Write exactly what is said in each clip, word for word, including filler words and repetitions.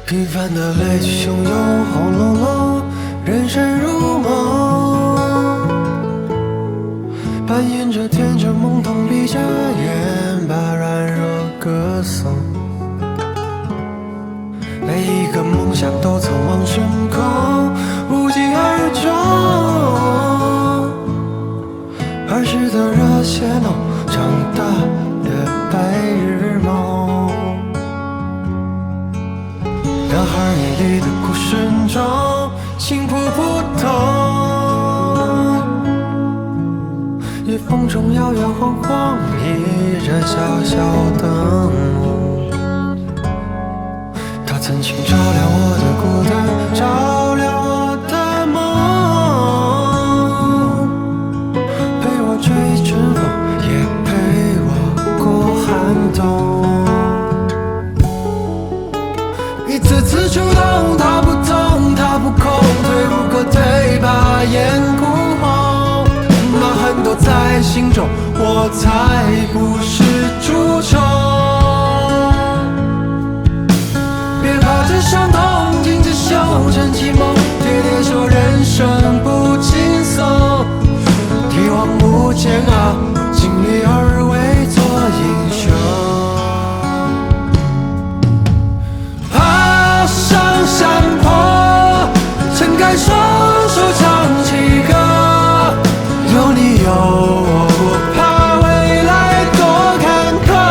平凡的泪汹涌，轰隆隆，人生如梦，扮演着天真懵懂，闭着眼把软弱歌颂。每一个梦想都曾往深空无疾而终，儿时的热血浓，长大的白日梦。男孩眼里的故事中，情谱不同，夜风中摇摇晃晃，一盏小小灯。它曾经照亮我的孤单，照亮我的梦，陪我追阵风，也陪我过寒冬。一次次触动，它不痛，它不空，退无可退，把眼哭红。呐喊都在心中，我才不是蛀虫。别怕这伤痛，紧着袖，撑起梦，跌跌说人生不轻松。一往无前啊，尽力而为做英雄。上山坡，撑开双手唱起歌，有你有我，不怕未来多坎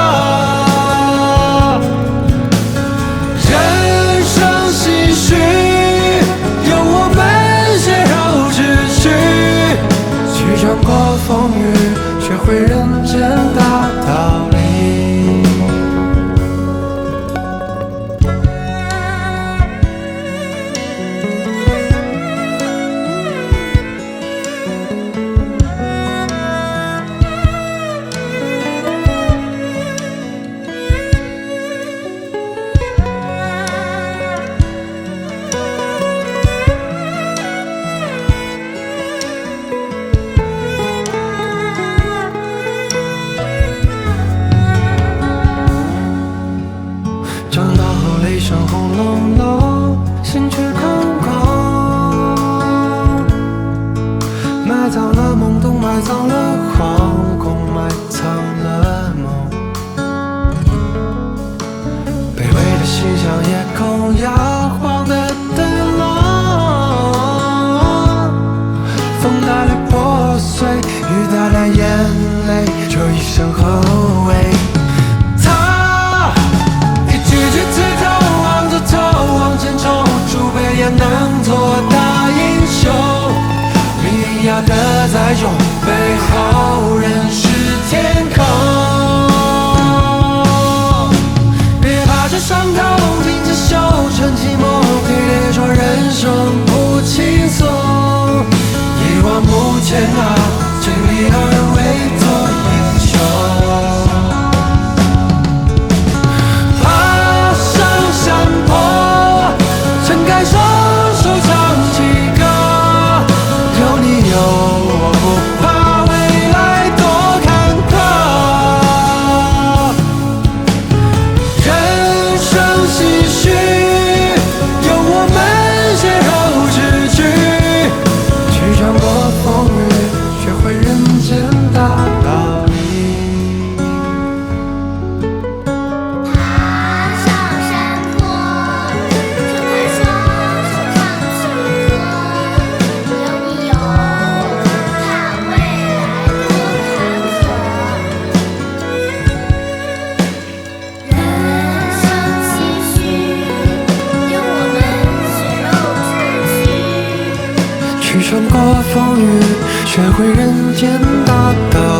坷。人生唏嘘，有我们血肉之躯，去穿过风雨，学会人间大道理。长大后泪声轰隆隆，心却空空，埋葬了懵懂，埋葬了惶恐，埋藏了梦。卑微的心像夜空摇晃的灯笼，风带来破碎，雨带来眼泪，这一生何为？也能做大英雄，命运压得再重，背后仍是天空。别怕这伤痛，紧着袖，撑起梦，跌跌说人生不轻松。一往无前啊，尽力而为做英雄。爬上山坡，撑开双手唱起歌，有你有我，不怕未来多坎坷。人生唏嘘，有我们血肉之躯，去穿过风雨，学会人间大道理。去穿过风雨，学会人间大道。